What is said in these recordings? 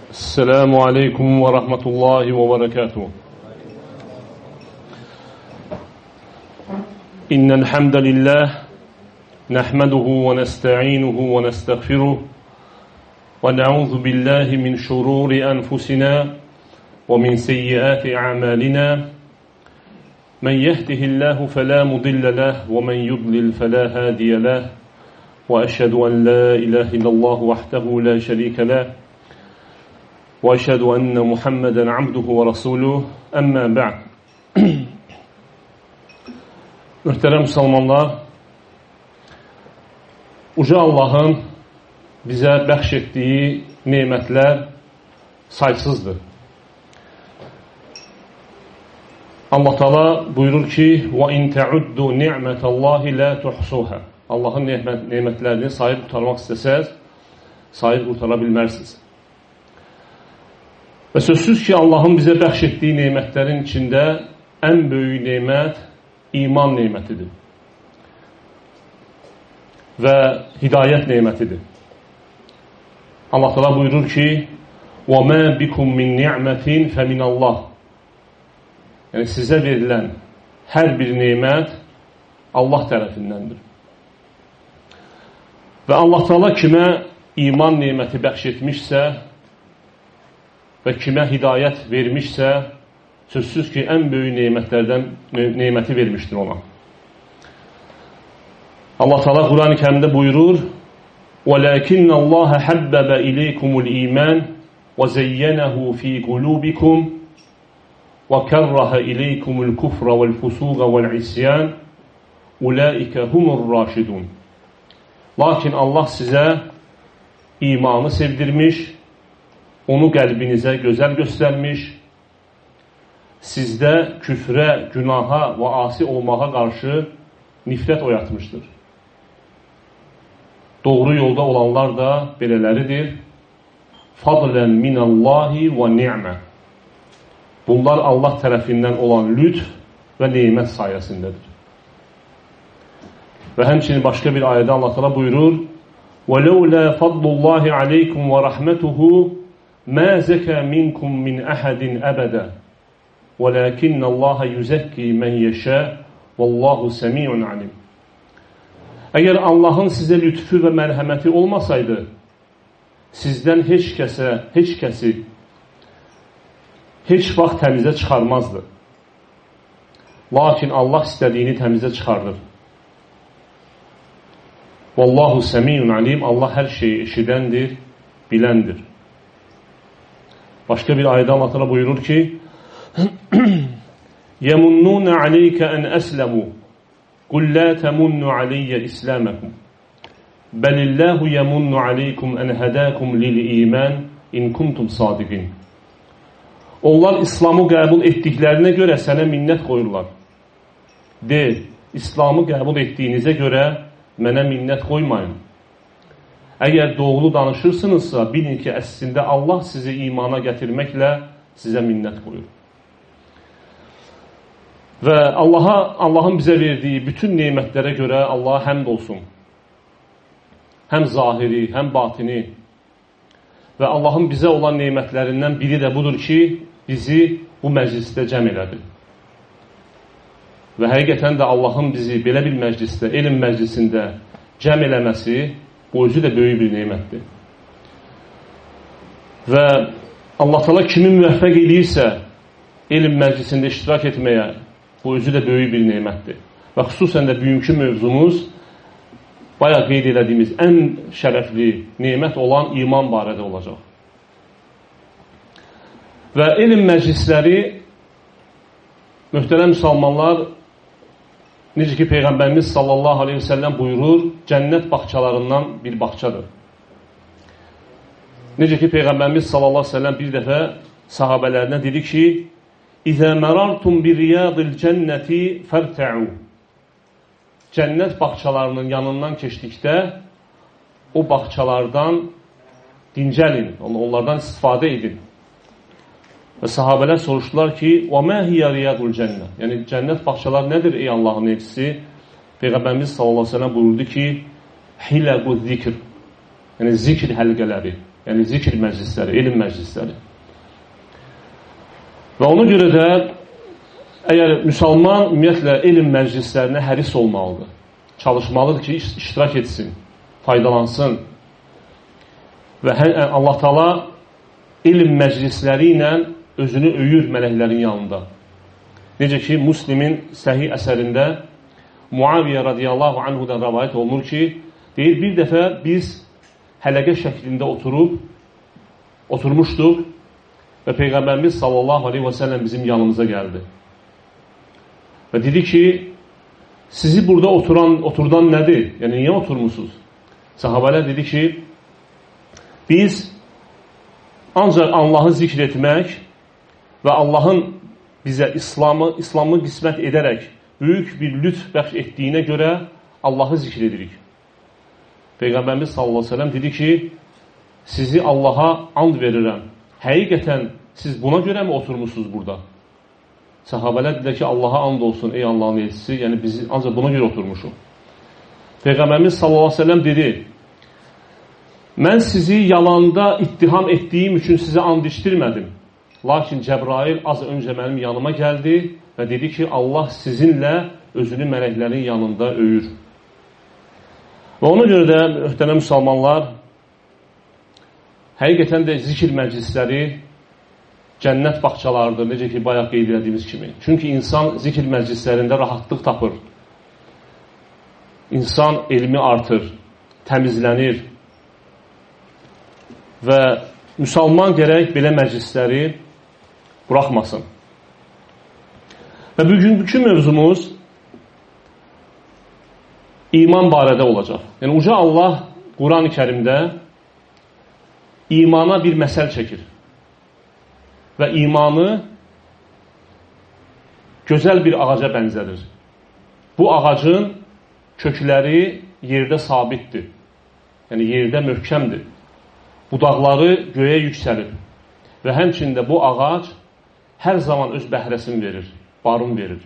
السلام عليكم ورحمة الله وبركاته. إن الحمد لله نحمده ونستعينه ونستغفره ونعوذ بالله من شرور أنفسنا ومن سيئات أعمالنا من يهده الله فلا مضل له ومن يضلل فلا هادي له وأشهد أن لا إله إلا الله وحده لا شريك له وأشهد أن محمدا عبده ورسوله أما بعد. Möhtərəm müsəlmanlar, uca Allahın bizə bəxş etdiyi nemətlər saysızdır. Allah Teala buyurur ki: وَاِنْ تَعُدُّوا نِعْمَةَ اللّٰهِ لَا تُحْصُوهَا. Allahın nemətlərini sayıb qurtarmaq istəsəz, sayıb qurtara bilmərsiniz. Və sözsüz ki, Allahın bizə bəxş etdiyi nemətlərin içində ən böyük nemət iman nemətidir və hidayət nemətidir. Allah Teala buyurur ki: وَمَا بِكُمْ مِنْ نِعْمَةٍ فَمِنَ اللّٰهِ. Yəni sizə verilən hər bir nemət Allah tərəfindəndir. Və Allah Teala kimə iman neməti bəxş etmişsə və kimə hidayət vermişsə, sözsüz ki, ən böyük nemətlərdən neməti vermişdir ona. Allah Teala Quran-ı Kərimdə buyurur: وَلَكِنَّ اللّٰهَ حَبَّبَ إِلَيْكُمُ الْإِيمَانِ وَزَيَّنَهُ فِي قُلُوبِكُمْ وَكَرَّهَ إِلَيْكُمُ الْكُفْرَ وَالْفُسُوقَ وَالْعِصْيَانَ أُولَٰئِكَ هُمُ الرَّاشِدُونَ. Lakin Allah sizə imanı sevdirmiş, onu qəlbinizə gözəl göstərmiş, sizdə küfrə, günaha və asi olmağa qarşı nifrət oyatmışdır. Doğru yolda olanlar da belələridir. Fadlən minəllahi və ni'mə. Bunlar Allah tərəfindən olan lütf və neymət sayəsindədir. Və həmçinin başqa bir ayədə Allah Teala buyurur: وَلَوْلَا فَضْلُ اللّٰهِ عَلَيْكُمْ وَرَحْمَتُهُ مَا زَكَى مِنْكُمْ مِنْ أَحَدٍ أَبَدًا وَلَكِنَّ اللّٰهَ يُزَكِّي مَنْ يَشَاءُ وَاللّٰهُ سَمِيعٌ عَلِيمٌ. Əgər Allahın sizə lütfü və mərhəməti olmasaydı, sizdən heç kəsi heç vaxt təmizə çıxarmazdı. Lakin Allah istədiyini təmizə çıxardır. Vallahu səmiyyun alim. Allah hər şeyi eşidəndir, biləndir. Başqa bir ayədə Allah Teala buyurur ki: يَمُنُّونَ عَلَيْكَ أَنْ أَسْلَمُوا قُلْ لَا تَمُنُّوا عَلَيَّ إِسْلَامَكُمْ بَلِ اللّٰهُ يَمُنُّ عَلَيْكُمْ أَنْ هَدَاكُمْ لِلْإِيمَانِ إِنْ كُنْتُمْ صَادِقِينَ. Onlar İslamı qəbul etdiklərinə görə sənə minnət qoyurlar. De, İslamı qəbul etdiyinizə görə mənə minnət qoymayın. Əgər doğru danışırsınızsa, bilin ki, əslində Allah sizi imana gətirməklə sizə minnət qoyur. Və Allahın bizə verdiyi bütün nemətlərə görə Allaha həmd olsun. Həm zahiri, həm batini. Və Allahın bizə olan nemətlərindən biri də budur ki, bizi bu məclisdə cəm elədi. Və həqiqətən də Allahın bizi belə bir məclisdə, elm məclisində cəm eləməsi, bu özü də böyük bir nemətdir. Və Allah Teala kimi müvəffəq edirsə, elm məclisində iştirak etməyə, bu özü də böyük bir nemətdir. Və xüsusən də bugünkü mövzumuz, bayaq qeyd elədiyimiz ən şərəfli nemət olan iman barədə olacaq. Və elm məclisləri, möhtərəm müsəlmanlar, necə ki, Peyğəmbərimiz sallallahu aleyhi ve sellem buyurur, cənnət bağçalarından bir bağçadır. Necə ki, Peyğəmbərimiz sallallahu aleyhi ve sellem bir dəfə sahabələrinə dedi ki: İzə mərartum bir riyadil cənnəti fərtə'u. Cənnət bağçalarının yanından keçdikdə o bağçalardan dincəlin, onlardan istifadə edin. Və sahabələr soruşdular ki: وَمَا هِيَ رِيَادُ الْجَنَّةِ. Yəni, cənnət bağçaları nədir ey Allahın elçisi? Peyğəmbərimiz sallallahu aleyhi ve sellem buyurdu ki: Hiləqu zikr. Yəni, zikr həlqələri. Yəni zikr məclisləri, elm məclisləri. Və ona görə də əgər müsəlman ümumiyyətlə elm məclislərinə həris olmalıdır. Çalışmalıdır ki, iştirak etsin, faydalansın. Və Allah Taala elm məclisləri ilə özünü öyür mələklərin yanında. Necə ki, Müslimin səhih əsərində Muaviyə radiyallahu anhudan rəvayət olunur ki, deyir, bir dəfə biz hələqə şəklində oturmuşduq və Peyğəmbərimiz sallallahu aleyhi və səlləm bizim yanımıza gəldi. Və dedi ki, sizi burada oturdan nədir? Yəni, niyə oturmuşsunuz? Sahabələr dedi ki, biz ancaq Allahı zikr etmək və Allahın bizə İslamı qismət edərək böyük bir lütf bəxş etdiyinə görə Allahı zikr edirik. Peyğəmbərimiz sallallahu aleyhi ve sellem dedi ki, sizi Allaha and verirəm. Həqiqətən siz buna görə mi oturmuşsunuz burada? Sahabələr dedilər ki, Allaha and olsun ey Allahın elçisi, yəni biz ancaq buna görə oturmuşuq. Peyğəmbərimiz sallallahu aleyhi ve sellem dedi, mən sizi yalanda ittiham etdiyim üçün sizə and içdirmədim. Lakin Cəbrail az öncə mənim yanıma gəldi və dedi ki, Allah sizinlə özünü mələklərin yanında öyür. Və ona görə də, möhtərəm müsəlmanlar, həqiqətən də zikr məclisləri cənnət bağçalarıdır, necə ki, bayaq qeyd edildiyimiz kimi. Çünki insan zikr məclislərində rahatlıq tapır. İnsan elmi artır, təmizlənir və müsəlman gərək belə məclisləri buraxmasın. Və bugünkü mövzumuz iman barədə olacaq. Yəni, Uca Allah Quran-ı Kərimdə imana bir məsəl çəkir və imanı gözəl bir ağaca bənzədir. Bu ağacın kökləri yerdə sabitdir. Yəni, yerdə möhkəmdir. Budaqları göyə yüksəlir və həmçində bu ağac hər zaman öz bəhrəsini verir, barın verir.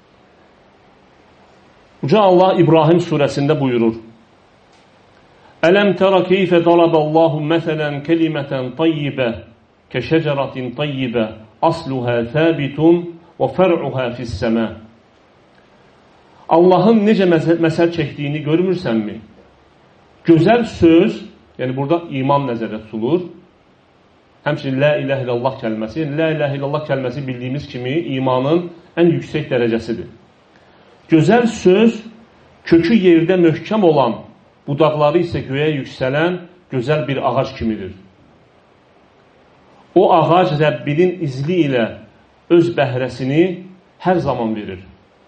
Uca Allah İbrahim surəsində buyurur, Ələm tərə keyfə daraballahu məsələn kəlimətən tayyibə kəşəcəratin tayyibə asluhə thəbitun və fər'uhə fissəmə. Allahın necə məsəl çəkdiyini görmürsənmi? Gözəl söz, yəni burada iman nəzərdə tutulur. Həmçinin la ilahe illallah kəlməsi, la ilahe illallah kəlməsi bildiyimiz kimi imanın ən yüksək dərəcəsidir. Gözəl söz, kökü yerdə möhkəm olan, budaqları isə göyə yüksələn gözəl bir ağac kimidir. O ağac Rəbbinin izni ilə öz bəhrəsini hər zaman verir.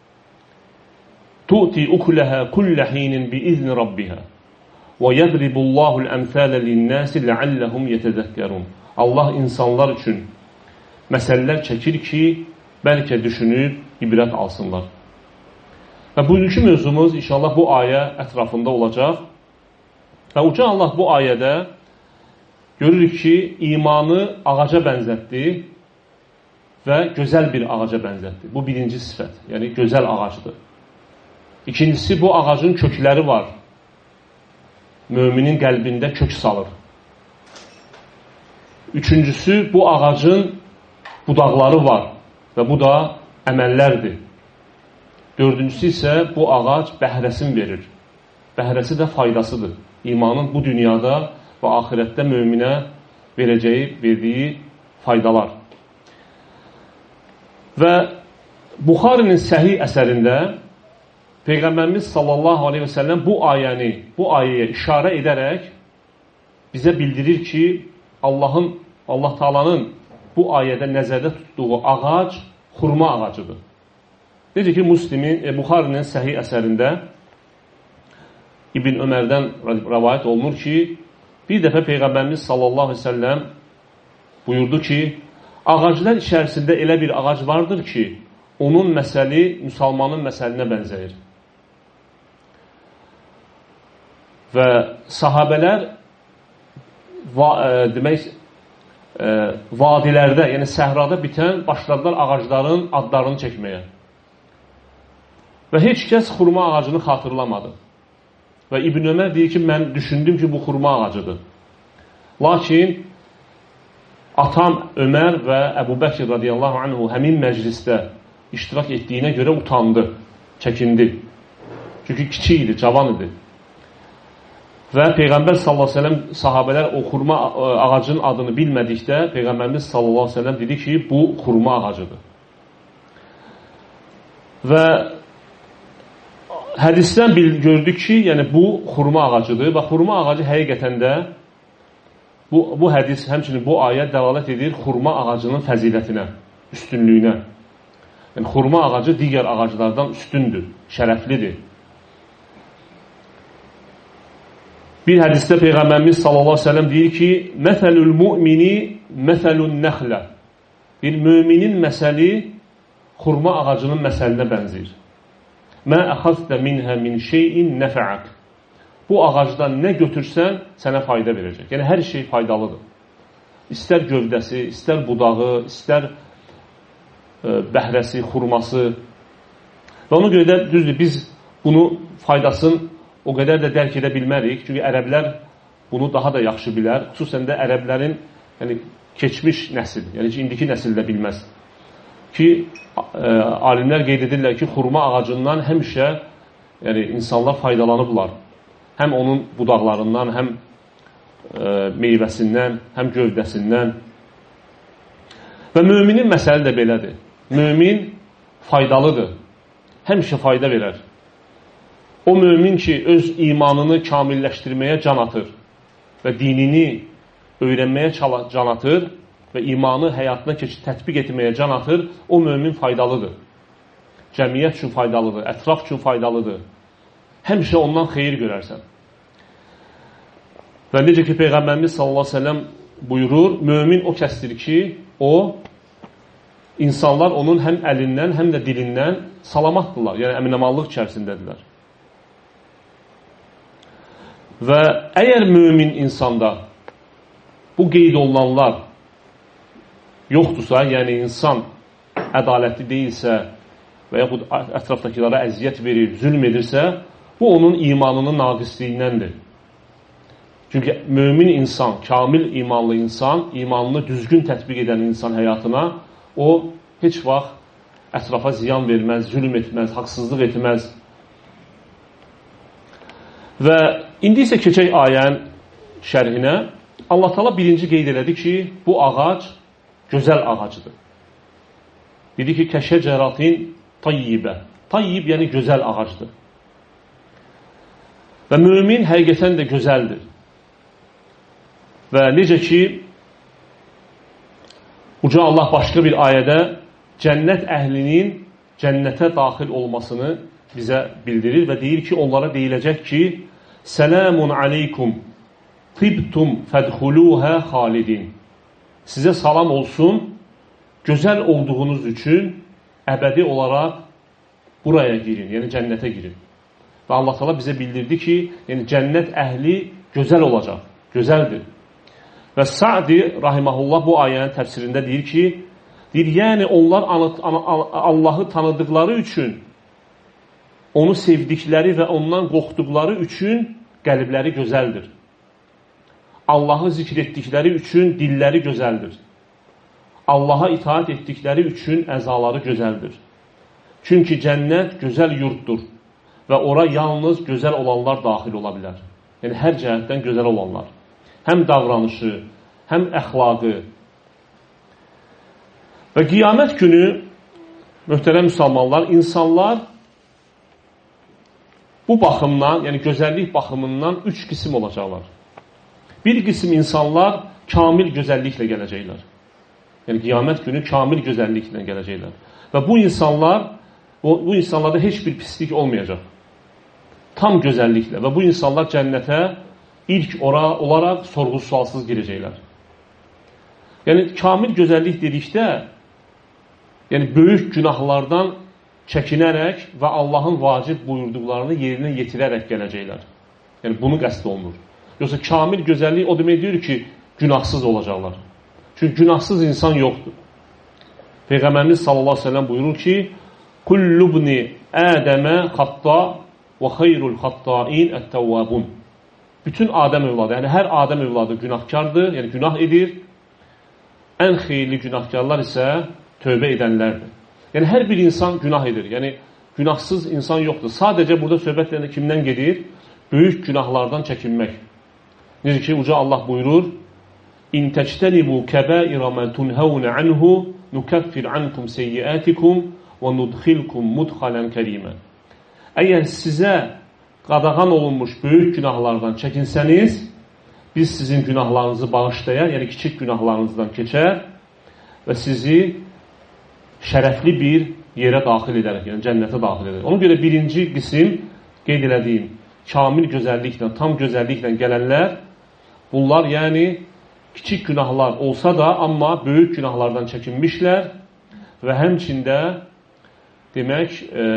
Tu'ti ukuləhə kulləhinin bi izni Rabbihə və yədribullahul əmthələ linnəsi ləalləhum yetəzəkkərun. Allah insanlar üçün məsələlər çəkir ki, bəlkə düşünüb, ibrət alsınlar. Və bugünkü mövzumuz inşallah bu ayə ətrafında olacaq. Və Uca Allah bu ayədə görürük ki, imanı ağaca bənzətdi və gözəl bir ağaca bənzətdi. Bu birinci sifət, yəni gözəl ağacdır. İkincisi, bu ağacın kökləri var. Müminin qəlbində kök salır. Üçüncüsü, bu ağacın budaqları var və bu da əməllərdir. Dördüncüsü isə bu ağac bəhrəsini verir. Bəhrəsi də faydasıdır. İmanın bu dünyada və axirətdə möminə verdiyi faydalar. Və Buxarinin səhih əsərində Peyğəmbərimiz sallallahu aleyhi və səlləm bu ayəyə işarə edərək bizə bildirir ki, Allah Taalanın bu ayədə nəzərdə tutduğu ağac xurma ağacıdır. Necə ki, Buxarinin səhih əsərində İbn Ömərdən rəvayət olunur ki, bir dəfə Peyğəmbərimiz sallallahu aleyhi və səlləm buyurdu ki, ağaclar içərisində elə bir ağac vardır ki, onun məsəli müsəlmanın məsəlinə bənzəyir. Və sahabələr vadilərdə, yəni səhrada bitən başladılar ağacların adlarını çəkməyə. Və heç kəs xurma ağacını xatırlamadı. Və İbn Ömər deyir ki, mən düşündüm ki, bu xurma ağacıdır. Lakin atam Ömər və Əbu Bəkir radiyallahu anhu həmin məclisdə iştirak etdiyinə görə utandı, çəkindi. Çünki kiçik idi, cavan idi. Və Peyğəmbər sallallahu aleyhi ve sellem sahabələr o xurma ağacının adını bilmədikdə Peyğəmbərimiz sallallahu aleyhi ve sellem dedi ki, bu xurma ağacıdır. Və hədisdən gördük ki, yəni bu xurma ağacıdır və xurma ağacı həqiqətən də bu hədis, həmçinin bu ayə dəlalət edir xurma ağacının fəzilətinə, üstünlüyünə. Yəni xurma ağacı digər ağaclardan üstündür, şərəflidir. Bir hədisdə Peyğəmbərimiz sallallahu aleyhi ve sellem deyir ki, məsəlül mümini məsəlün nəxlə. Bir müminin məsəli xurma ağacının məsəlinə bənzir. Mə əxazdə minhə min şeyin nəfəək. Bu ağacdan nə götürsən, sənə fayda verəcək. Yəni, hər şey faydalıdır. İstər gövdəsi, istər budağı, istər bəhrəsi, xurması. Və ona görə də düzdür, biz bunu faydasını o qədər də dərk edə bilmərik. Çünki ərəblər bunu daha da yaxşı bilər. Xüsusən də ərəblərin keçmiş nəsil, yəni ki, indiki nəsil də bilməz. Ki, alimlər qeyd edirlər ki, xurma ağacından həmişə insanlar faydalanıblar. Həm onun budaqlarından, həm meyvəsindən, həm gövdəsindən. Və müminin məsələ də belədir. Mümin faydalıdır. Həmişə fayda verər. O mümin ki, öz imanını kamilləşdirməyə can atır və dinini öyrənməyə can atır və imanı həyatına tətbiq etməyə can atır, o mümin faydalıdır. Cəmiyyət üçün faydalıdır, ətraf üçün faydalıdır. Həmişə ondan xeyir görərsən. Və necə ki, Peyğəmbərimiz sallallahu aleyhi ve sellem buyurur, mümin o kəsdir ki, o, insanlar onun həm əlindən, həm də dilindən salamatdırlar, yəni əminəmanlıq içərisindədirlər. Və əgər mümin insanda bu qeyd olunanlar yoxdursa, yəni insan ədalətli deyilsə və yaxud ətrafdakılara əziyyət verir, zülm edirsə, bu onun imanının naqisliyindən. Çünki mümin insan, kamil imanlı insan, imanını düzgün tətbiq edən insan həyatına, o heç vaxt ətrafa ziyan verməz, zülm etməz, haqsızlıq etməz. Və indi isə keçək ayənin şərhinə. Allah Teala birinci qeyd elədi ki, bu ağac gözəl ağacıdır. Dedi ki, kəşəcəratin tayyibə. Tayyib yəni gözəl ağacdır. Və mümin həqiqətən də gözəldir. Və necə ki, Uca Allah başqa bir ayədə cənnət əhlinin cənnətə daxil olmasını bizə bildirir və deyir ki, onlara deyiləcək ki, Sələmun aleykum tibtum fədxuluhə xalidin. Sizə salam olsun, gözəl olduğunuz üçün əbədi olaraq buraya girin, yəni cənnətə girin. Və Allah Teala bizə bildirdi ki, yəni cənnət əhli gözəl olacaq, gözəldir. Və Sa'di rahiməhullah bu ayənin təfsirində deyir ki, yəni onlar Allahı tanıdıqları üçün, onu sevdikləri və ondan qorxduqları üçün qəlbləri gözəldir. Allahı zikr etdikləri üçün dilləri gözəldir. Allaha itaat etdikləri üçün əzaları gözəldir. Çünki cənnət gözəl yurtdur və ora yalnız gözəl olanlar daxil ola bilər. Yəni, hər cəhətdən gözəl olanlar. Həm davranışı, həm əxlaqı. Və qiyamət günü, möhtərəm müsəlmanlar, insanlar bu baxımdan, yəni gözəllik baxımından 3 qisim olacaqlar. Bir qisim insanlar kamil gözəlliklə gələcəklər. Yəni qiyamət günü kamil gözəlliklə gələcəklər. Və bu insanlarda heç bir pislik olmayacaq. Tam gözəlliklə. Və bu insanlar cənnətə ilk olaraq sorğu-sualsız girəcəklər. Yəni kamil gözəllik dedikdə, yəni böyük günahlardan çəkinərək və Allahın vacib buyurduqlarını yerinə yetirərək gələcəklər. Yəni bunu qəsd olunur. Yoxsa kamil gözəllik o demək deyir ki, günahsız olacaqlar. Çünki günahsız insan yoxdur. Peyğəmbərimiz sallallahu aleyhi ve sellem buyurur ki, Kullubni Ədəmə xatta və xeyrul xattain ət-təvvabun. bütün Adəm övladı, yəni hər Adəm övladı günahkardır, yəni günah edir. Ən xeyirli günahkarlar isə tövbə edənlərdir. Yəni hər bir insan günah edir. Yəni günahsız insan yoxdur. Sadəcə burada söhbətlərində kimdən gedir? Böyük günahlardan çəkinmək. Necə ki, uca Allah buyurur: İn təctənibu kəbəirə mən tunhəvnə anhu nukaffir ankum seyyiatikum və nudxilkum mudxalən kərimə. Əgər sizə qadağan olunmuş böyük günahlardan çəkinsəniz, biz sizin günahlarınızı bağışlayar, yəni kiçik günahlarınızdan keçər və sizi şərəfli bir yerə daxil edərək, yəni cənnətə daxil edərək. Ona görə birinci qism qeyd elədiyim kamil gözəlliklə, tam gözəlliklə gələnlər, bunlar yəni kiçik günahlar olsa da, amma böyük günahlardan çəkinmişlər və həmçində demək,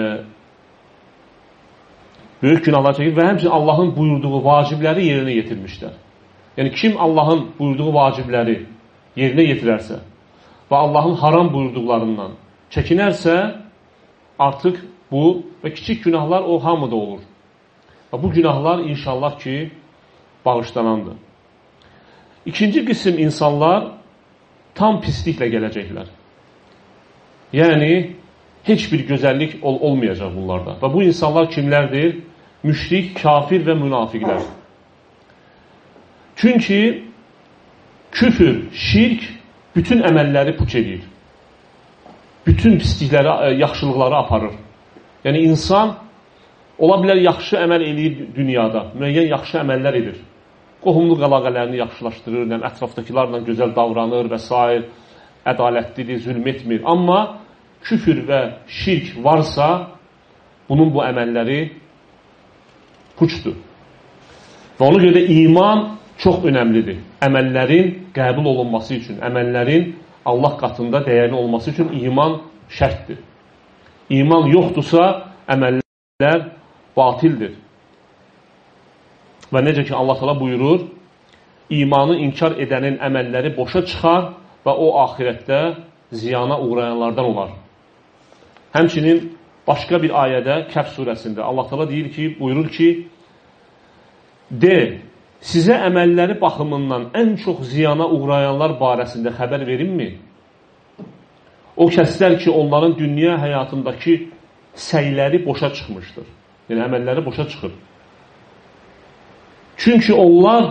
böyük günahlar çəkir və həmçinin Allahın buyurduğu vacibləri yerinə yetirmişlər. Yəni kim Allahın buyurduğu vacibləri yerinə yetirərsə və Allahın haram buyurduqlarından çəkinərsə, artıq bu və kiçik günahlar o hamıda olur. Və bu günahlar inşallah ki, bağışlanandır. İkinci qism insanlar tam pisliklə gələcəklər. Yəni, heç bir gözəllik olmayacaq bunlarda. Və bu insanlar kimlərdir? Müşrik, kafir və münafiqlər. Çünki küfür, şirk bütün əməlləri puç edir. Bütün pislikləri, yaxşılıqları aparır. Yəni, insan ola bilər yaxşı əməl edir dünyada, müəyyən yaxşı əməllər edir. Qohumluq əlaqələrini yaxşılaşdırır, yəni ətrafdakilərlə gözəl davranır və s. ədalətlidir, zülm etmir. Amma küfür və şirk varsa, bunun bu əməlləri puçdur. Və ona görə də iman çox önəmlidir. Əməllərin qəbul olunması üçün, əməllərin Allah qatında dəyərli olması üçün iman şərtdir. İman yoxdursa, əməllər batildir. Və necə ki, Allah təala buyurur, imanı inkar edənin əməlləri boşa çıxar və o axirətdə ziyana uğrayanlardan olar. Həmçinin başqa bir ayədə, Kəhf surəsində Allah təala deyir ki, buyurur ki, de, sizə əməlləri baxımından ən çox ziyana uğrayanlar barəsində xəbər verimmi? O kəslər ki, onların dünya həyatındakı səyləri boşa çıxmışdır. Yəni, əməlləri boşa çıxır. Çünki onlar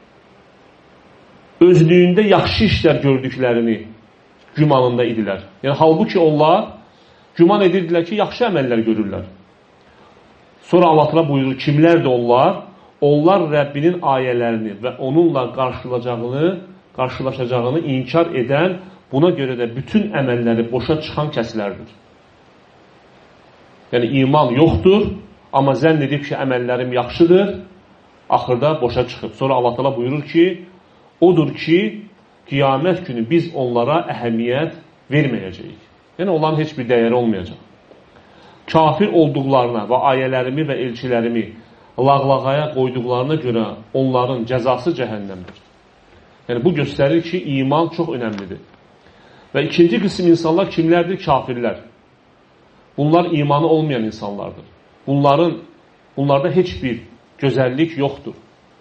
özlüyündə yaxşı işlər gördüklərini gümanında idilər. Yəni, halbuki onlar güman edirdilər ki, yaxşı əməllər görürlər. Sonra Allah təala buyurur, kimlərdir onlar? Onlar Rəbbinin ayələrini və onunla qarşılaşacağını inkar edən, buna görə də bütün əməlləri boşa çıxan kəslərdir. Yəni, iman yoxdur, amma zənn edib ki, əməllərim yaxşıdır, axırda boşa çıxıb. Sonra Allah təala buyurur ki, odur ki, qiyamət günü biz onlara əhəmiyyət verməyəcəyik. Yəni, onların heç bir dəyəri olmayacaq. Kafir olduqlarına və ayələrimi və elçilərimi lağlağaya qoyduqlarına görə onların cəzası cəhənnəmdir. Yəni, bu göstərir ki, iman çox önəmlidir. Və ikinci qism insanlar kimlərdir? Kafirlər. Bunlar imanı olmayan insanlardır. Bunlarda heç bir gözəllik yoxdur.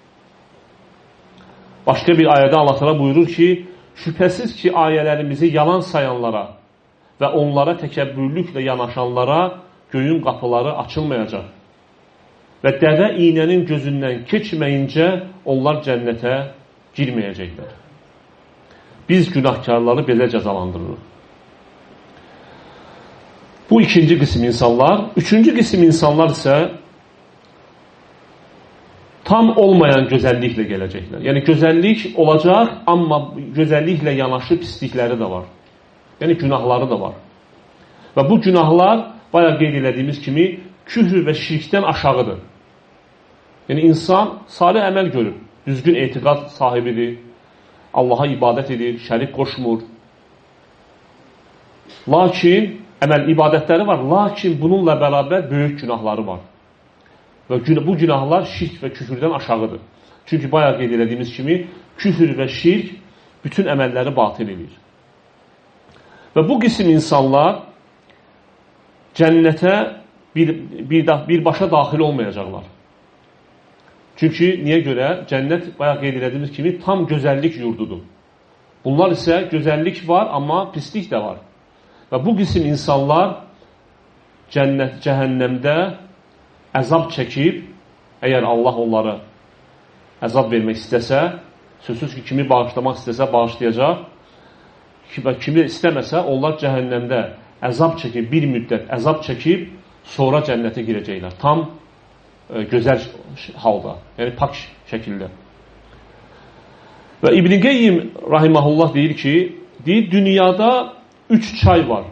Başqa bir ayədə Allah təala buyurur ki, şübhəsiz ki, ayələrimizi yalan sayanlara və onlara təkəbbürlüklə yanaşanlara göyün qapıları açılmayacaq. Və dəvə iynənin gözündən keçməyincə onlar cənnətə girməyəcəklər. Biz günahkarları belə cəzalandırırıq. Bu ikinci qism insanlar. Üçüncü qism insanlar isə tam olmayan gözəlliklə gələcəklər. Yəni, gözəllik olacaq, amma gözəlliklə yanaşı pislikləri də var. Yəni, günahları da var. Və bu günahlar, bayaq qeyd elədiyimiz kimi, küfr və şirkdən aşağıdır. Yəni, insan salih əməl görüb, düzgün etiqad sahibidir, Allaha ibadət edir, şərik qoşmur. Lakin, əməl ibadətləri var, lakin bununla bərabər böyük günahları var. Və bu günahlar şirk və küfürdən aşağıdır. Çünki bayaq qeyd elədiyimiz kimi, küfür və şirk bütün əməlləri batil edir. Və bu qism insanlar cənnətə birbaşa daxil olmayacaqlar. Çünki niyə görə? Cənnət bayaq qeyd edildiyimiz kimi tam gözəllik yurdudur. Bunlar isə gözəllik var, amma pislik də var. Və bu qism insanlar cəhənnəmdə əzab çəkib, əgər Allah onları əzab vermək istəsə, sözsüz ki, kimi bağışlamaq istəsə, bağışlayacaq. Və kimi istəməsə, onlar cəhənnəmdə əzab çəkib, bir müddət əzab çəkib, sonra cənnətə girəcəklər. Tam gözəl halda, yəni pak şəkildə. Və İbn Qeyyim rahiməhullah deyir ki, dünyada 3 çay var.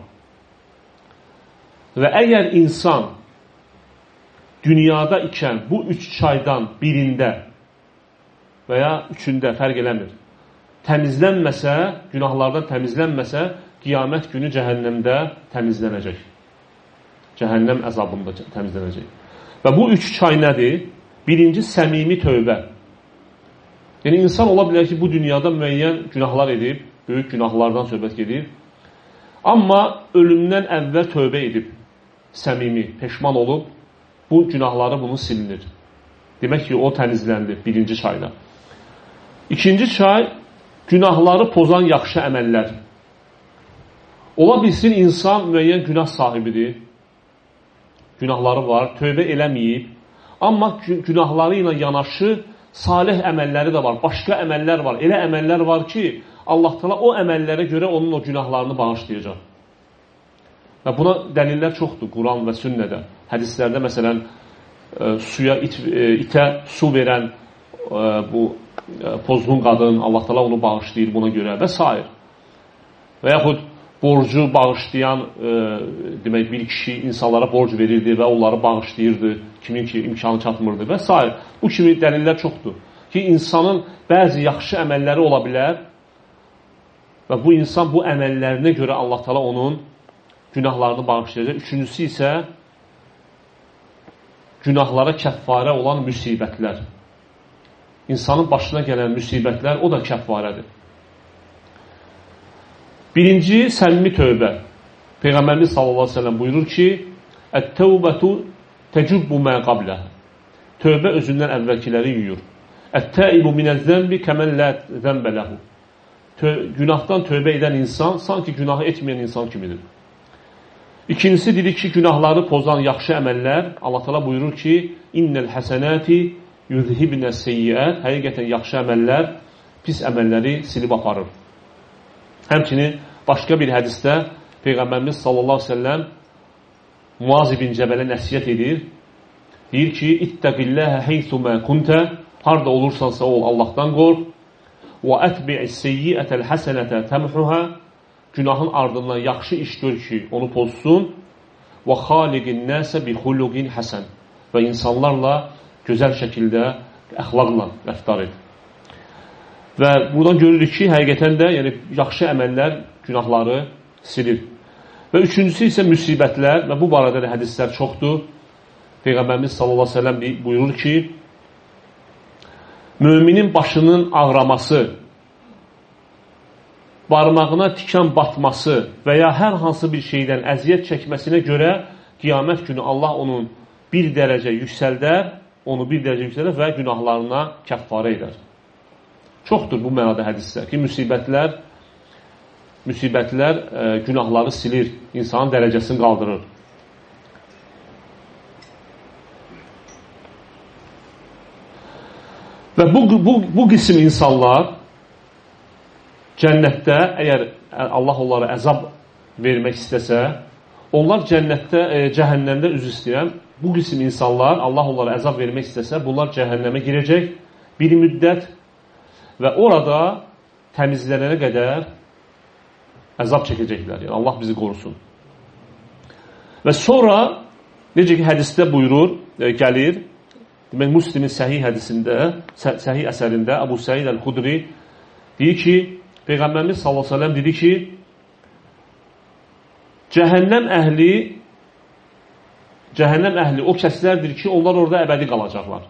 Və əgər insan dünyada ikən bu 3 çaydan birində və ya üçündə fərq eləmir, təmizlənməsə, günahlardan təmizlənməsə, qiyamət günü cəhənnəmdə təmizlənəcək. Cəhənnəm əzabında təmizlənəcək. Və bu 3 çay nədir? Birinci, səmimi tövbə. Yəni, insan ola bilər ki, bu dünyada müəyyən günahlar edib, böyük günahlardan söhbət gedir. Amma ölümdən əvvəl tövbə edib, səmimi, peşman olub, bu günahları bunu silinir. Demək ki, o təmizləndi birinci çayda. İkinci çay, günahları pozan yaxşı əməllər. Ola bilsin, insan müəyyən günah sahibidir, günahları var, tövbə eləməyib, amma günahları ilə yanaşı salih əməlləri də var, başqa əməllər var, elə əməllər var ki, Allah Teala o əməllərə görə onun o günahlarını bağışlayacaq. Və buna dəlillər çoxdur Quran və sünnədə. Hədislərdə məsələn, itə su verən bu pozğun qadın, Allah Teala onu bağışlayır buna görə və s. Və yaxud borcu bağışlayan demək, bir kişi insanlara borc verirdi və onları bağışlayırdı, kimin ki imkanı çatmırdı və s. Bu kimi dəlillər çoxdur ki, insanın bəzi yaxşı əməlləri ola bilər və bu insan bu əməllərinə görə Allah Teala onun günahlarını bağışlayacaq. Üçüncüsü isə günahlara kəffarə olan müsibətlər. İnsanın başına gələn müsibətlər, o da kəffarədir. Birinci, səmimi tövbə. Peyğəmbərimiz sallallahu aleyhi ve sellem buyurur ki, Ət-təvbətu təcubbu mə qabləh. Tövbə özündən əvvəlkiləri yuyur. Ət-təibu minəz-zəmbi kəmən lə zəmbə ləhu. Günahdan tövbə edən insan, sanki günahı etməyən insan kimidir. İkincisi, dedik ki, günahları pozan yaxşı əməllər, Allah Teala buyurur ki, İnnəl həsənəti yuzhibnə seyyiət. Həqiqətən yaxşı əməllər pis əməlləri silib aparır. Həmçinin başqa bir hədisdə Peyğəmbərimiz sallallahu aleyhi ve sellem Muaz ibn Cəbələ nəsiyyət edir. Deyir ki, İttəqilləhə heythumə kuntə. Harada olursansa ol, Allahdan qorx. Və ətbi'is seyyiətəl həsənətə təmhuhə. Günahın ardından yaxşı iş gör ki, onu pozsun. Və xaliqin nəsə bi xuluqin həsən. Və insanlarla gözəl şəkildə, əxlaqla rəftar et. Və buradan görürük ki, həqiqətən də yəni, yaxşı əməllər günahları silir. Və üçüncüsü isə müsibətlər və bu barədə də hədislər çoxdur. Peyğəmbərimiz sallallahu aleyhi ve sellem buyurur ki, müminin başının ağraması, barmağına tikan batması və ya hər hansı bir şeydən əziyyət çəkməsinə görə qiyamət günü Allah onun bir dərəcə yüksəldər, və günahlarına kəffarə edər. Çoxdur bu mənada hədislər ki, müsibətlər günahları silir, insanın dərəcəsini qaldırır. Və bu qism insanlar cənnətdə, əgər Allah onlara əzab vermək istəsə, onlar cəhənnəmdə üzr istəyirəm, bu qism insanlar, Allah onlara əzab vermək istəsə, bunlar cəhənnəmə girəcək bir müddət və orada təmizlənənə qədər əzab çəkəcəklər. Yəni, Allah bizi qorusun. Və sonra, necə ki, hədisdə buyurur, gəlir, demək, Müslimin səhih hədisində, səhih əsərində Əbu Səid Əl-Xudri deyir ki, Peyğəmbərimiz sallallahu aleyhi ve sellem dedi ki, cəhənnəm əhli o kəslərdir ki, onlar orada əbədi qalacaqlar.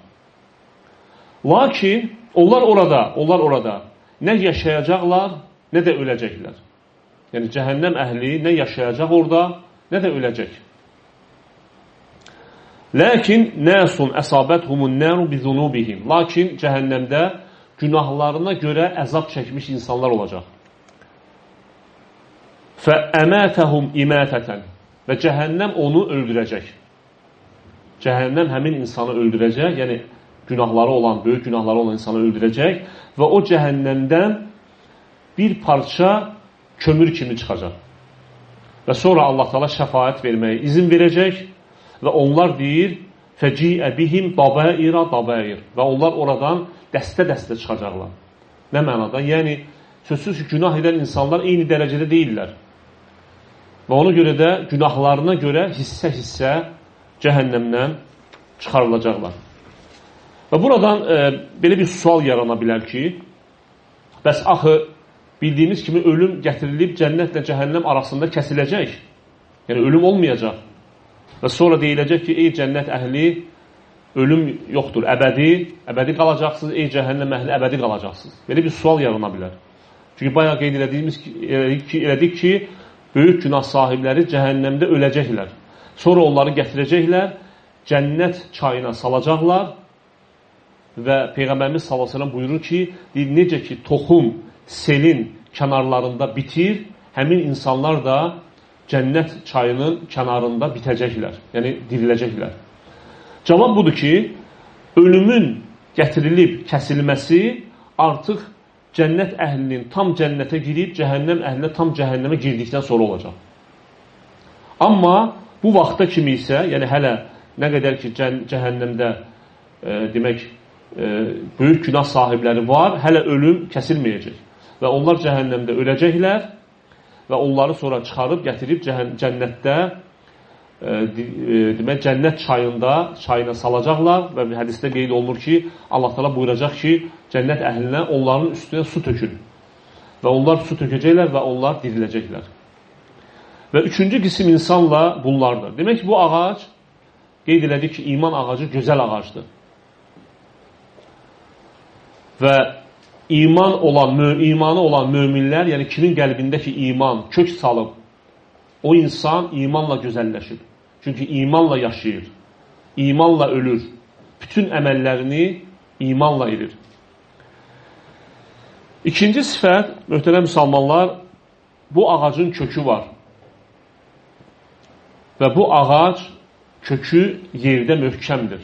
Lakin onlar orada nə yaşayacaqlar, nə də öləcəklər. Yəni, cəhənnəm əhli nə yaşayacaq orada, nə də öləcək. Lakin nəsun əsabəthumun nəru bizunubihim. Lakin cəhənnəmdə günahlarına görə əzab çəkmiş insanlar olacaq. Fəəmətəhum imətətən. Və cəhənnəm onu öldürəcək. Cəhənnəm həmin insanı öldürəcək, yəni günahları olan, böyük günahları olan insanı öldürəcək və o cəhənnəmdən bir parça kömür kimi çıxacaq. Və sonra Allah Teala şəfaət verməyə izin verəcək və onlar deyir, fəciə bihim dabaira dabair. Və onlar oradan dəstə-dəstə çıxacaqlar. Nə mənada? Yəni, sözsüz ki, günah edən insanlar eyni dərəcədə deyirlər. Və ona görə də günahlarına görə hissə-hissə cəhənnəmdən çıxarılacaqlar. Və buradan belə bir sual yarana bilər ki, bəs axı bildiyimiz kimi ölüm gətirilib cənnətlə cəhənnəm arasında kəsiləcək. Yəni ölüm olmayacaq. Və sonra deyiləcək ki, ey cənnət əhli, ölüm yoxdur, əbədi qalacaqsınız, ey cəhənnəm əhli, əbədi qalacaqsınız. Belə bir sual yarana bilər. Çünki bayağı qeyd elədik ki, böyük günah sahibləri cəhənnəmdə öləcəklər. Sonra onları gətirəcəklər, cənnət çayına salacaqlar və Peyğəmbərimiz sallallahu əleyhi və səlləm buyurur ki, necə ki toxum selin kənarlarında bitir, həmin insanlar da cənnət çayının kənarında bitəcəklər, yəni diriləcəklər. Cavab budur ki, ölümün gətirilib kəsilməsi artıq cənnət əhlinin tam cənnətə girib, cəhənnəm əhlinə tam cəhənnəmə girdikdən sonra olacaq. Amma bu vaxta kimi isə, yəni hələ nə qədər ki cəhənnəmdə demək böyük günah sahibləri var, hələ ölüm kəsilməyəcək. Və onlar cəhənnəmdə öləcəklər və onları sonra çıxarıb gətirib cənnətdə demək cənnət çayına salacaqlar və hədisdə qeyd olunur ki, Allah Teala buyuracaq ki, cənnət əhlinə onların üstünə su tökün. Və onlar su tökəcəklər və onlar diriləcəklər. Və üçüncü qism insanla bunlardır. Demək ki, bu ağac qeyd elədik ki, iman ağacı gözəl ağacdır. Və imanı olan möminlər, yəni kimin qəlbindəki iman kök salıb, o insan imanla gözəlləşir. Çünki imanla yaşayır, imanla ölür, bütün əməllərini imanla edir. İkinci sifət, möhtərəm müsəlmanlar, bu ağacın kökü var. Və bu ağac kökü yerdə möhkəmdir.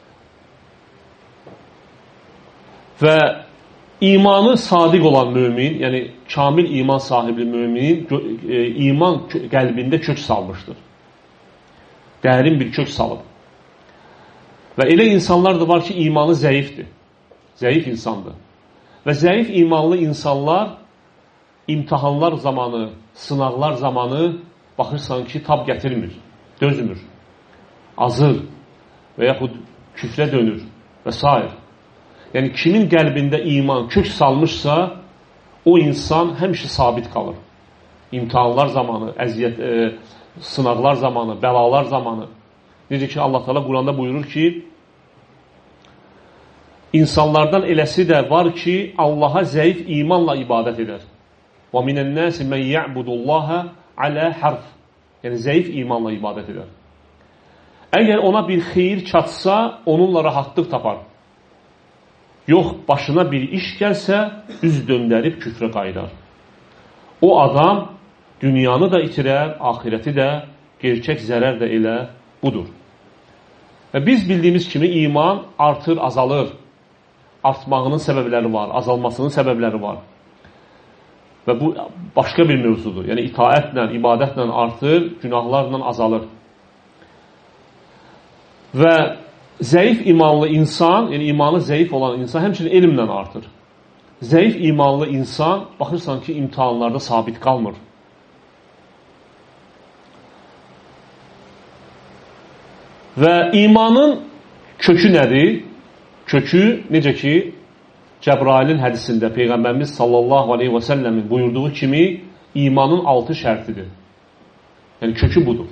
Və imanı sadiq olan mömin, yəni kamil iman sahibi müminin iman qəlbində kök salmışdır. Dərin bir kök salıb. Və elə insanlar da var ki, imanı zəifdir. Zəif insandır. Və zəif imanlı insanlar imtahanlar zamanı, sınaqlar zamanı baxırsan ki, tab gətirmir, dözmür, azır və yaxud küfrə dönür və s. Yəni, kimin qəlbində iman kök salmışsa, o insan həmişə sabit qalır. İmtahanlar zamanı, sınaqlar zamanı, bəlalar zamanı. Necə ki, Allah Teala Quranda buyurur ki, insanlardan eləsi də var ki, Allaha zəif imanla ibadət edər. وَمِنَ النَّاسِ مَنْ يَعْبُدُ اللّٰهَ عَلَى حَرْفٍ. Yəni, zəif imanla ibadət edər. Əgər ona bir xeyir çatsa, onunla rahatlıq tapar. Yox, başına bir iş gəlsə, üz döndərib küfrə qayıdar. O adam dünyanı da itirər, ahirəti də, gerçək zərər də elə budur. Və biz bildiyimiz kimi iman artır, azalır. Artmağının səbəbləri var, azalmasının səbəbləri var. Və bu başqa bir mövzudur. Yəni itaətlə, ibadətlə artır, günahlarla azalır. Və zəif imanlı insan, yəni imanı zəif olan insan həmçinin elmlə artır. Zəif imanlı insan baxırsan ki, imtahanlarda sabit qalmır. Və imanın kökü nədir? Kökü necə ki, Cəbrailin hədisində Peyğəmbərimiz sallallahu aleyhi və səlləmin buyurduğu kimi imanın 6 şərtidir. Yəni kökü budur.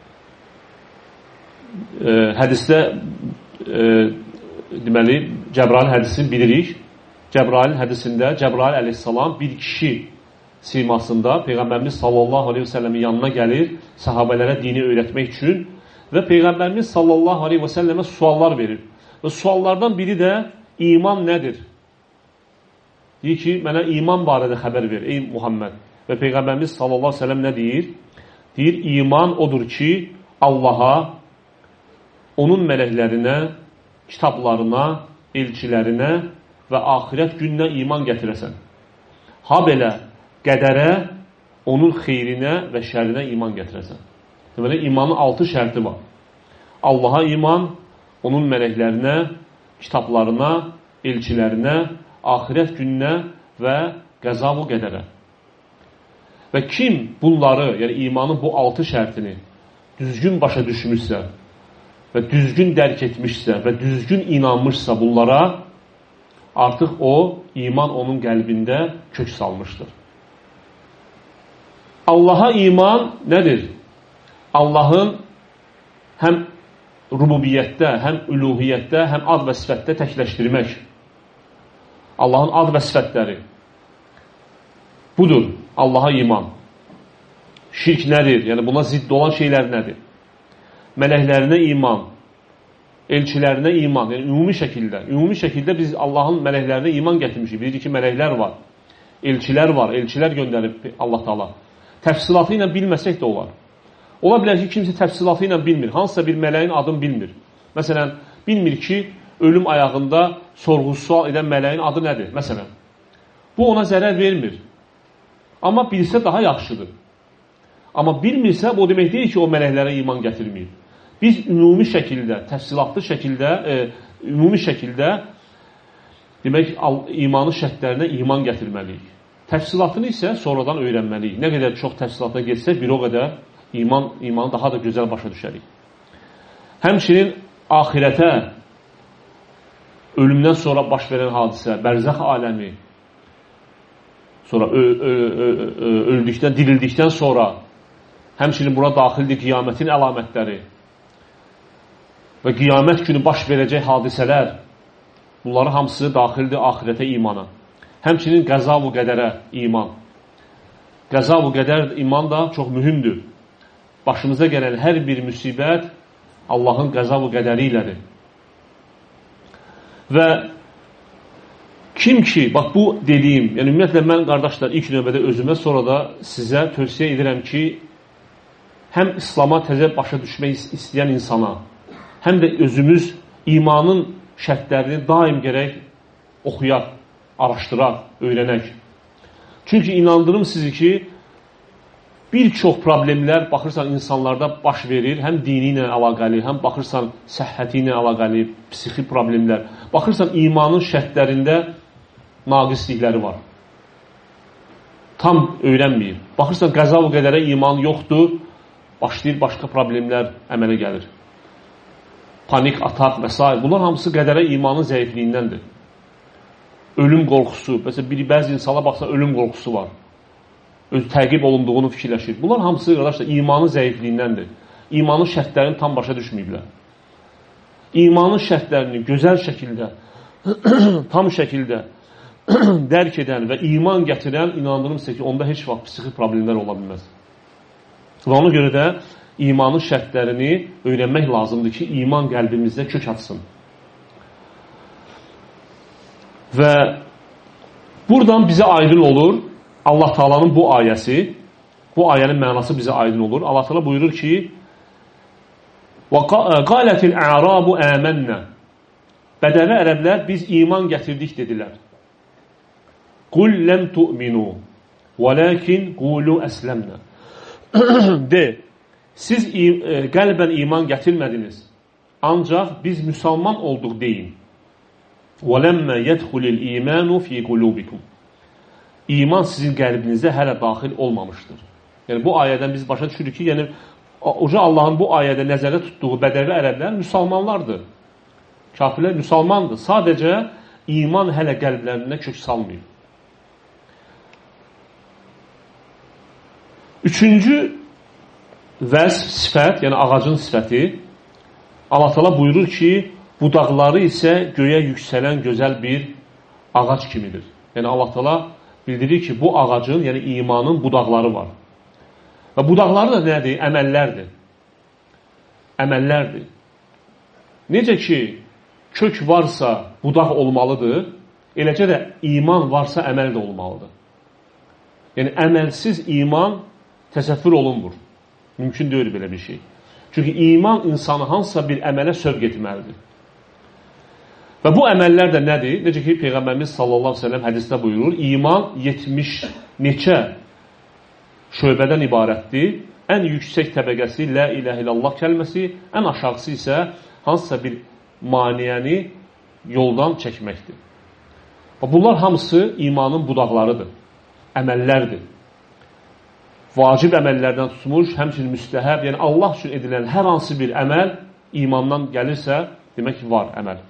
Hədisdə deməli, Cəbrail hədisini bilirik. Cəbrail hədisində Cəbrail əleyhissalam bir kişi simasında Peyğəmbərimiz sallallahu aleyhi və səlləmin yanına gəlir, sahabələrə dini öyrətmək üçün Və Peyğəmbərimiz sallallahu aleyhi və səlləmə suallar verir. Və suallardan biri də iman nədir? Deyir ki, mənə iman barədə xəbər ver, ey Muhammed. Və Peyğəmbərimiz sallallahu aleyhi və səlləm nə deyir? Deyir, iman odur ki, Allaha, onun mələklərinə, kitablarına, elçilərinə və axirət gününə iman gətirəsən. Ha belə qədərə, onun xeyrinə və şərinə iman gətirəsən. Deməli, imanın 6 şərti var. Allaha iman, onun mələklərinə, kitablarına, elçilərinə, axirət gününə və qəza və qədərə. Və kim bunları, yəni imanın bu 6 şərtini düzgün başa düşmüşsə və düzgün dərk etmişsə və düzgün inanmışsa bunlara, artıq o, iman onun qəlbində kök salmışdır. Allaha iman nədir? Allahın həm rububiyyətdə, həm üluhiyyətdə, həm ad və sifətdə təkləşdirmək. Allahın ad və sifətləri. Budur, Allaha iman. Şirk nədir? Yəni buna zidd olan şeylər nədir? Mələklərinə iman, elçilərinə iman, yəni ümumi şəkildə biz Allahın mələklərinə iman gətirmişik. Bilirik ki, mələklər var, elçilər göndərib Allah Taala. Təfsilatı ilə bilməsək də olar. Ola bilər ki, kimsə təfsilatı ilə bilmir, hansısa bir mələyin adını bilmir. Məsələn, bilmir ki, ölüm ayağında sorğu-sual edən mələyin adı nədir? Məsələn, bu ona zərər vermir. Amma bilsə daha yaxşıdır. Amma bilmirsə, bu demək deyil ki, o mələklərə iman gətirməyir. Biz ümumi şəkildə, təfsilatlı şəkildə, ümumi şəkildə demək, imanın şərtlərinə iman gətirməliyik. Təfsilatını isə sonradan öyrənməliyik. Nə qədər çox təfsilata geçsə, bir o qədər imanı daha da gözəl başa düşərik. Həmçinin axirətə, ölümdən sonra baş verən hadisə, bərzəx aləmi, sonra öldükdən, dirildikdən sonra, həmçinin buna daxildir qiyamətin əlamətləri və qiyamət günü baş verəcək hadisələr, bunları hamısı daxildir axirətə imana. Həmçinin qəza və qədərə iman. Qəza və qədər iman da çox mühümdür. Başımıza gələn hər bir müsibət Allahın qəza və qədəri ilədir. Və kim ki, bax bu dediyim, yəni ümumiyyətlə mən qardaşlar ilk növbədə özümə, sonra da sizə tövsiyə edirəm ki, həm İslama təzə başa düşmək istəyən insana, həm də özümüz imanın şərtlərini daim gərək oxuyaq, araşdıraq, öyrənək. Çünki inandırım sizi ki, bir çox problemlər baxırsan insanlarda baş verir, həm dini ilə əlaqəli, həm baxırsan səhhəti ilə əlaqəli, psixi problemlər. Baxırsan imanın şərtlərində naqislikləri var. Tam öyrənməyir. Baxırsan qəza və qədərə iman yoxdur, başlayır başqa problemlər əmələ gəlir. Panik, atak və s. Bunlar hamısı qədərə imanın zəifliyindəndir. Ölüm qorxusu, məsələn, bəzi insana baxsa ölüm qorxusu var. Öz təqib olunduğunu fikirləşir. Bunlar hamısı, qardaşlar, imanın zəifliyindəndir. İmanın şərtlərini tam başa düşməyiblər. İmanın şərtlərini gözəl şəkildə, tam şəkildə dərk edən və iman gətirən, inandırım sizə ki, onda heç vaxt psixi problemlər ola bilməz. Və ona görə də imanın şərtlərini öyrənmək lazımdır ki, iman qəlbimizdə kök atsın. Və buradan bizə aydın olur, Allah Taala'nın bu ayəsi, bu ayənin mənası bizə aydın olur. Allah Taala buyurur ki, وَقَالَتِ الْأَعْرَابُ آمَنَّا Bədəvi ərəblər biz iman gətirdik dedilər. قُلْ لَمْ تُؤْمِنُوا وَلَكِنْ قُولُوا أَسْلَمْنَا De, siz qəlbən iman gətirmədiniz, ancaq biz müsəlman olduq deyin. وَلَمَّا يَدْخُلِ الْإِيمَانُ فِي قُلُوبِكُمْ İman sizin qəlbinizdə hələ daxil olmamışdır. Yəni bu ayədən biz başa düşürük ki, yəni Uca Allahın bu ayədə nəzərdə tutduğu bədəvi ərəblər müsəlmanlardır. Kafirlər müsəlmandır. Sadəcə iman hələ qəlblərində kök salmayıb. Üçüncü vəsf, sifət, yəni ağacın sifəti, Allah Teala buyurur ki, budaqları isə göyə yüksələn gözəl bir ağac kimidir. Yəni Allah Teala bildirir ki, bu ağacın, yəni imanın budaqları var. Və budaqları da nədir? Əməllərdir. əməllərdir. Necə ki, kök varsa budaq olmalıdır, eləcə də iman varsa əməl də olmalıdır. Yəni, əməlsiz iman təsəvvür olunmur. Mümkün deyil belə bir şey. Çünki iman insanı hansısa bir əmələ sövq etməlidir. Və bu əməllər də nədir? Necə ki, Peyğəmbərimiz sallallahu aleyhi ve sellem hədisdə buyurur, iman 70 neçə şöbədən ibarətdir. Ən yüksək təbəqəsi la ilahe illallah kəlməsi, ən aşağısı isə hansısa bir maniyəni yoldan çəkməkdir. Bunlar hamısı imanın budaqlarıdır, əməllərdir. Vacib əməllərdən tutmuş, həmçinin müstəhəb, yəni Allah üçün edilən hər hansı bir əməl imandan gəlirsə, demək ki, var əməl.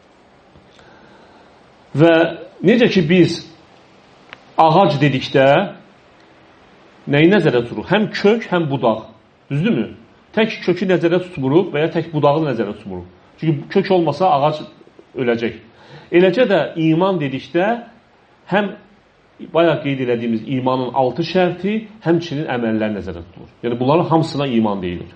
Və necə ki, biz ağac dedikdə nəyi nəzərə tuturuq? Həm kök, həm budaq. Düzdürmü? Tək kökü nəzərə tutmuruq və ya tək budağı nəzərə tutmuruq. Çünki kök olmasa ağac öləcək. Eləcə də iman dedikdə həm bayaq qeyd elədiyimiz imanın 6 şərti, həmçinin əməllər nəzərə tutulur. Yəni bunların hamısına iman deyilir.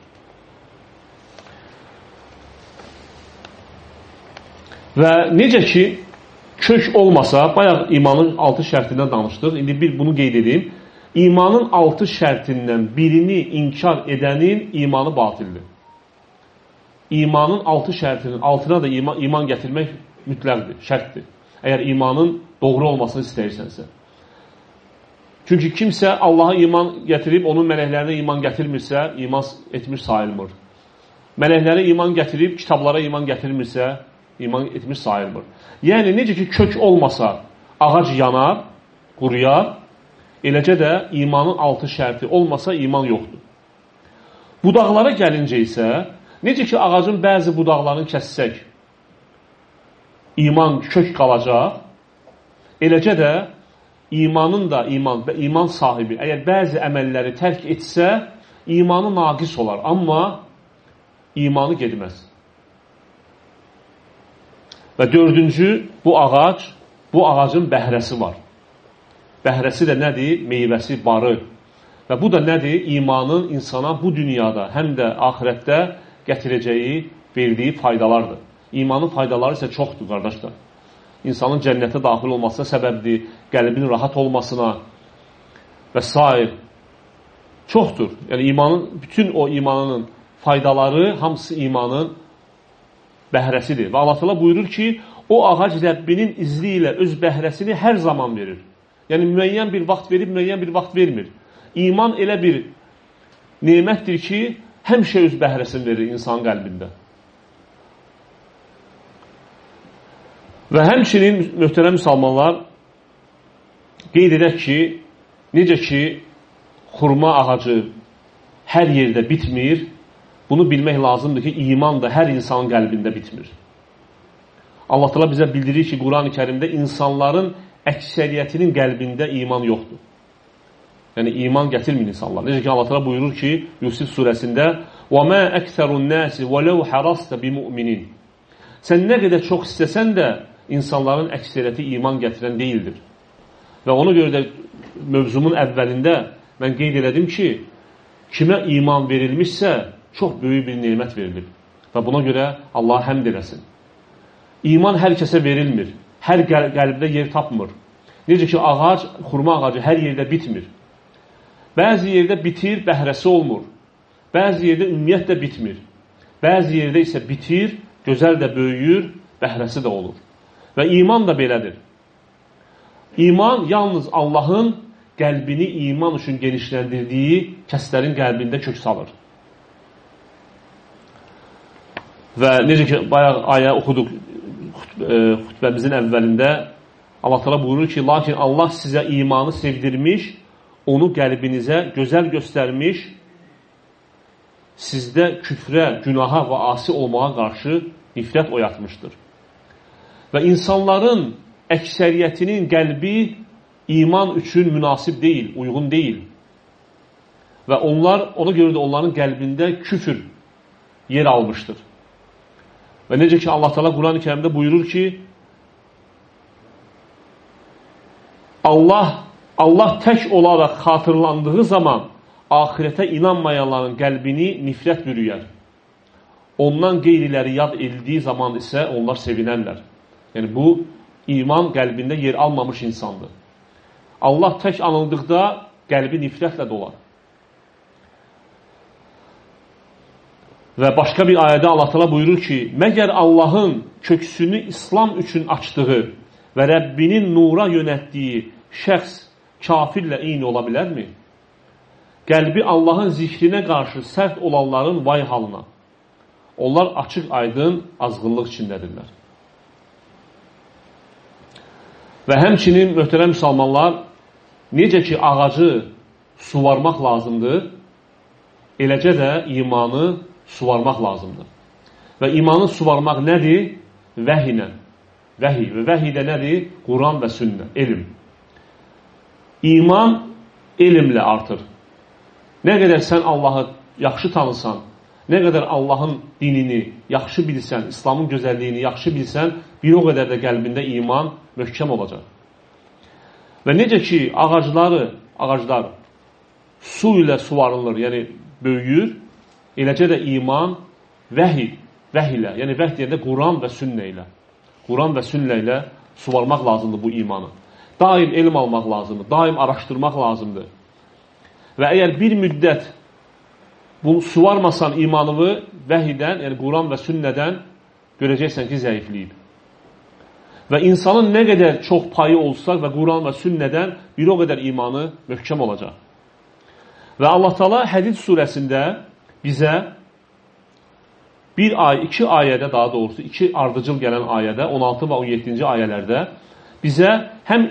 Və necə ki, kök olmasa, bayaq imanın 6 şərtindən danışdıq. İndi bir bunu qeyd edeyim. İmanın 6 şərtindən birini inkar edənin imanı batildir. İmanın 6 şərtinin altına da iman gətirmək mütləqdir, şərtdir. Əgər imanın doğru olmasını istəyirsənsə. Çünki kimsə Allaha iman gətirib, onun mələklərinə iman gətirmirsə, iman etmiş sayılmır. Mələklərə iman gətirib, kitablara iman gətirmirsə, iman etmiş sayılmır. Yəni, necə ki, kök olmasa, ağac yanar, quruyar, eləcə də imanın 6 şərti olmasa, iman yoxdur. Budaqlara gəlincə isə, necə ki, ağacın bəzi budaqlarını kəssək, iman kök qalacaq, eləcə də imanın da, iman sahibi, əgər bəzi əməlləri tərk etsə, imanı naqis olar, amma imanı gedməz. Və dördüncü, bu ağacın bəhrəsi var. Bəhrəsi də nədir? Meyvəsi, barı. Və bu da nədir? İmanın insana bu dünyada, həm də axirətdə gətirəcəyi, verdiyi faydalardır. İmanın faydaları isə çoxdur, qardaşlar. İnsanın cənnətə daxil olmasına səbəbdir, qəlbinin rahat olmasına və s. çoxdur. Yəni, bütün o imanın faydaları hamısı imanın bəhrəsidir. Və Allah təala buyurur ki, o ağac Rəbbinin izni ilə öz bəhrəsini hər zaman verir. Yəni, müəyyən bir vaxt verib, müəyyən bir vaxt vermir. İman elə bir nemətdir ki, həmişə öz bəhrəsini verir insan qəlbində. Və həmçinin, möhtərəm müsəlmanlar, qeyd edək ki, necə ki, xurma ağacı hər yerdə bitmir, bunu bilmək lazımdır ki, iman da hər insanın qəlbində bitmir. Allah təala bizə bildirir ki, Quran-ı Kərimdə insanların əksəriyyətinin qəlbində iman yoxdur. Yəni, iman gətirmir insanlar. Necə ki, Allah təala buyurur ki, Yusuf surəsində وَمَا أَكْثَرُ النَّاسِ وَلَوْ حَرَصْتَ بِمُؤْمِنِينَ Sən nə qədər çox istəsən də, insanların əksəriyyəti iman gətirən deyildir. Və ona görə də mövzumun əvvəlində mən qeyd elədim ki, kimə iman verilmişsə, çox böyük bir nemət verilib. Və buna görə Allah həmd eləsin. İman hər kəsə verilmir. Hər qəlbdə yer tapmır. Necə ki, xurma ağacı hər yerdə bitmir. Bəzi yerdə bitir, bəhrəsi olmur. Bəzi yerdə ümumiyyətlə bitmir. Bəzi yerdə isə bitir, gözəl də böyüyür, bəhrəsi də olur. Və iman da belədir. İman yalnız Allahın qəlbini iman üçün genişləndirdiyi kəslərin qəlbində kök salır. Və necə ki, bayaq ayə oxuduq xütbəmizin əvvəlində Allah təala buyurur ki, lakin Allah sizə imanı sevdirmiş, onu qəlbinizə gözəl göstərmiş, sizdə küfrə, günaha və asi olmağa qarşı nifrət oyatmışdır. Və insanların əksəriyyətinin qəlbi iman üçün münasib deyil, uyğun deyil. Və ona görə də onların qəlbində küfür yer almışdır. Və necə ki, Allah təala Quran-ı Kərimdə buyurur ki, Allah tək olaraq xatırlandığı zaman axirətə inanmayanların qəlbini nifrət bürüyər. ondan qeyriləri yad edildiyi zaman isə onlar sevinərlər. Yəni, bu, iman qəlbində yer almamış insandır. Allah tək anıldıqda qəlbi nifrətlə dolar. Və başqa bir ayədə Allah təala buyurur ki, məgər Allahın köksünü İslam üçün açdığı və Rəbbinin nura yönətdiyi şəxs kafirlə eyni ola bilərmi? Qəlbi Allahın zikrinə qarşı sərt olanların vay halına. Onlar açıq aydın azğınlıq içindədirlər. Və həmçinin möhtərəm müsəlmanlar, necə ki ağacı suvarmaq lazımdır, eləcə də imanı suvarmaq lazımdır. Və imanı suvarmaq nədir? Vəhiylə. Vəhiy. Və vəhiy də nədir? Quran və sünnə, elm. İman elmlə artır. Nə qədər sən Allahı yaxşı tanısan, nə qədər Allahın dinini yaxşı bilsən, İslamın gözəlliyini yaxşı bilsən, bir o qədər də qəlbində iman möhkəm olacaq. Və necə ki ağaclar su ilə suvarılır, yəni böyüyür, eləcə də iman vəhiy ilə, yəni vəhiy deyəndə Quran və sünnə ilə. Quran və sünnə ilə suvarmaq lazımdır bu imanı. Daim elm almaq lazımdır, daim araşdırmaq lazımdır. Və əgər bir müddət bunu suvarmasan imanını vəhiydən, yəni Quran və sünnədən görəcəksən ki, zəifliyib. Və insanın nə qədər çox payı olsa və Quran və sünnədən bir o qədər imanı möhkəm olacaq. Və Allah Teala Hədid surəsində bizə iki ayədə, daha doğrusu iki ardıcıl gələn ayədə, 16 və 17-ci ayələrdə bizə həm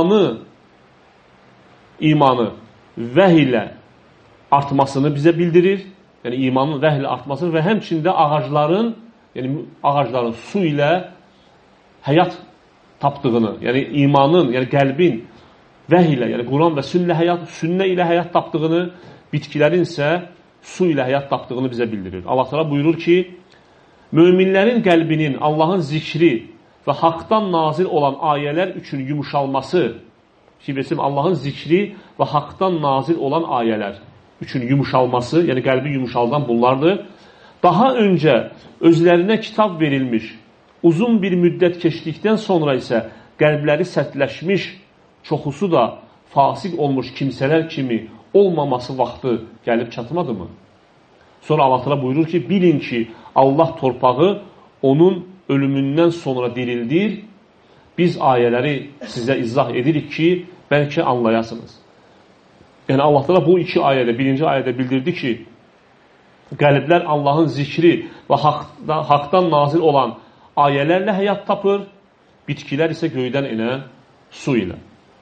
imanı vəhiy ilə artmasını bizə bildirir, yəni imanın vəhiy ilə artmasını və həmçində ağacların su ilə həyat tapdığını, yəni imanın, yəni qəlbin vəhiy ilə, yəni Quran və sünnə ilə həyat tapdığını, bitkilərin isə su ilə həyat tapdığını bizə bildirir. Allah Teala buyurur ki, möminlərin qəlbinin Allahın zikri və haqdan nazil olan ayələr üçün yumuşalması, Allahın zikri və haqdan nazil olan ayələr üçün yumuşalması, yəni qəlbi yumuşaldan bunlardır. Daha öncə özlərinə kitab verilmiş, uzun bir müddət keçdikdən sonra isə qəlbləri sərtləşmiş, çoxusu da fasiq olmuş kimsələr kimi olmaması vaxtı gəlib çatmadı mı? Sonra Allah Teala buyurur ki, bilin ki, Allah torpağı onun ölümündən sonra dirildir. Biz ayələri sizə izah edirik ki, bəlkə anlayasınız. Yəni Allah Teala bu iki ayədə, birinci ayədə bildirdi ki, qəlblər Allahın zikri və haqdan nazil olan ayələrlə həyat tapır, bitkilər isə göydən enən su ilə.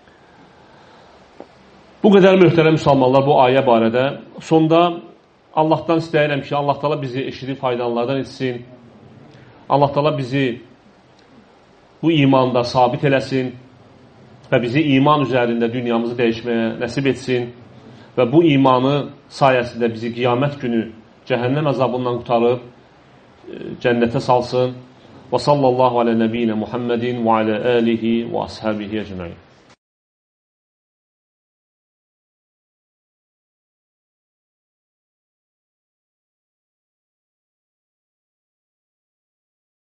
Bu qədər möhtərəm müsəlmanlar bu ayə barədə. Sonda Allahdan istəyirəm ki, Allah Teala bizi eşidib faydalanlardan etsin. Allah Teala bizi bu imanda sabit eləsin və bizi iman üzərində dünyamızı dəyişməyə nəsib etsin və bu imanı sayəsində bizi qiyamət günü cəhənnəm əzabından qutarıb cənnətə salsın. Və sallallahu alə nəbiyyinə Muhammedin və alə alihi və ashabihi ecmaîn.